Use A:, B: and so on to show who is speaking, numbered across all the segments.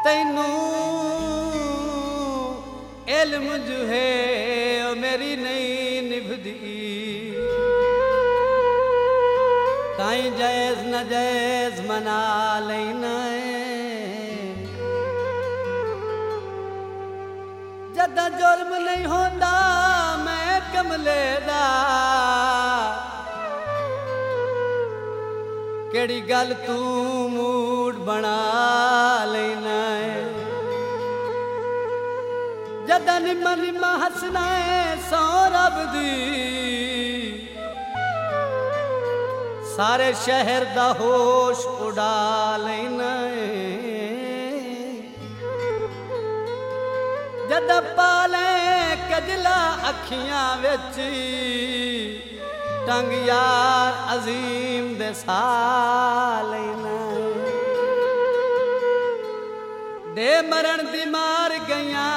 A: तैनू इल्म जो है ओ मेरी नहीं निभदी ताई जायज न जायज मना लेना जदा जुर्म नहीं होंदा मैं कमले दा केड़ी गल तू मूड बना लेना जदा निम्मा निम्मा हसना है सौ रब दी सारे शहर दा होश उड़ा लेना जद पाले कजला अखियां विच टंग यार अजीम दे सा लेना दे मरण दी मार गईयां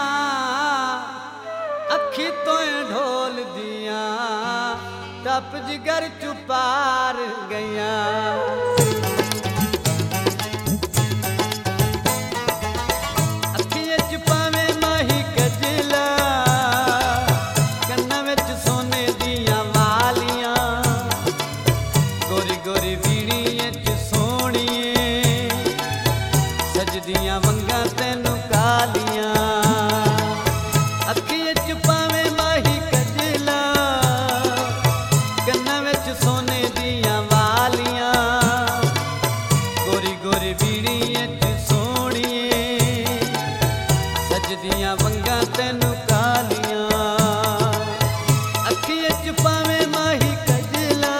A: अखी तो ढोल दियां टप जिगर चुपार गईयां वंगा तेनू कालियां अखियां च पावे माही कजला कन्ना विच सोने दियां वालियां गोरी गोरी बीड़ियां च सोहणिए सजदियां वंगा तेनू कालियां अखियां च पावे माही कजला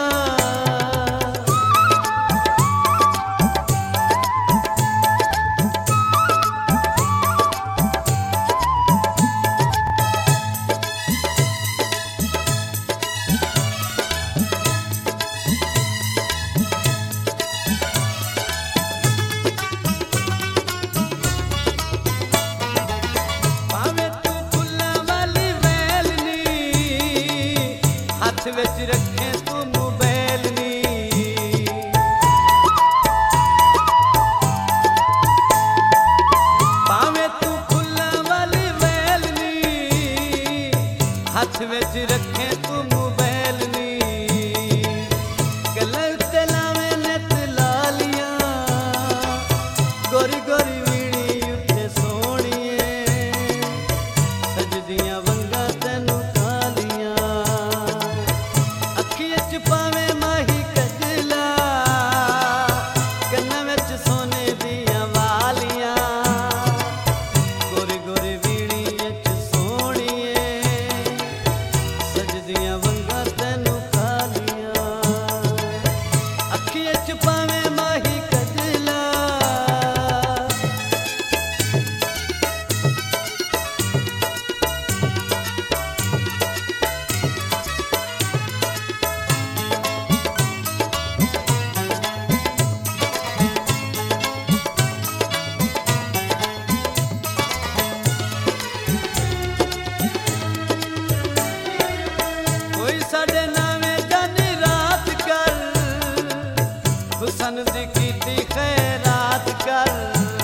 A: विच रखे तू मोबाइल नी पावे तू फुल्ला वाली वैल नी हाथ विच रखे तू मोबाइल नी गल्लां उत्ते लावे नित लालियां गोरी गोरी वीड़ी उत्ते सोहणिए सजदियां वंगा तैनू पावे माही कजला कन्ना विच सोने दियां वालियां गोरी गोरी वीड़ी विच सोहणिए सजदियां वंगा तैनू कालियां अखियां च पावे माही कजला साडे नावे जानी रात कर हुसन दी कीती खैरात कर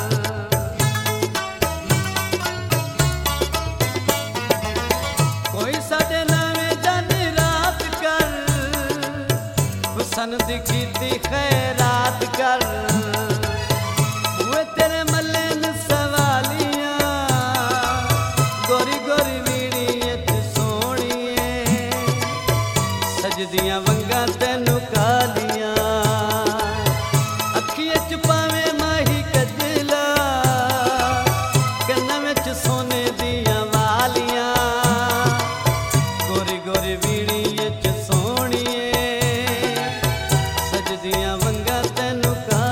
A: कोई साडे नावे जानी रात कर हुसन दी कीती खैरात कर वे तेरे मल्ले न सवालियां गोरी गोरी सजदियां वंगा तैनू कालियां अखियां च पावे माही कजला कन्ना विच सोने दियां वालियां गोरी गोरी वीड़ी च सोहणिए सजदियां वंगा तैनू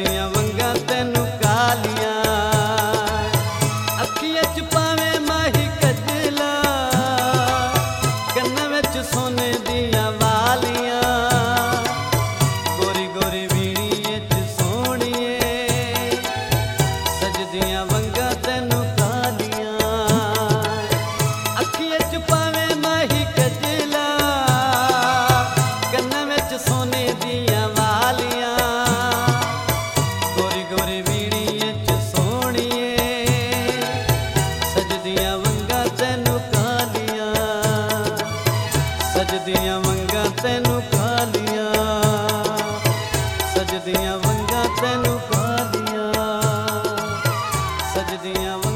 A: सजदियां वंगां तैनू कालियां अखियां च पावे माही कजला कन्नां विच सोने दियां वालियां गोरी गोरी वीणीए च सोहणीए सजदियां वंगां तैनू कालियां अखियां च पावे माही कजला कन्नां विच सोने दियां वालियां गोरी गोरी वीणीए च सोहणीए सजदियां वंगां तैनू कालियां सजदियां वंगां तैनू कालियां सजदियां वंगां तैनू कालियां सजदियां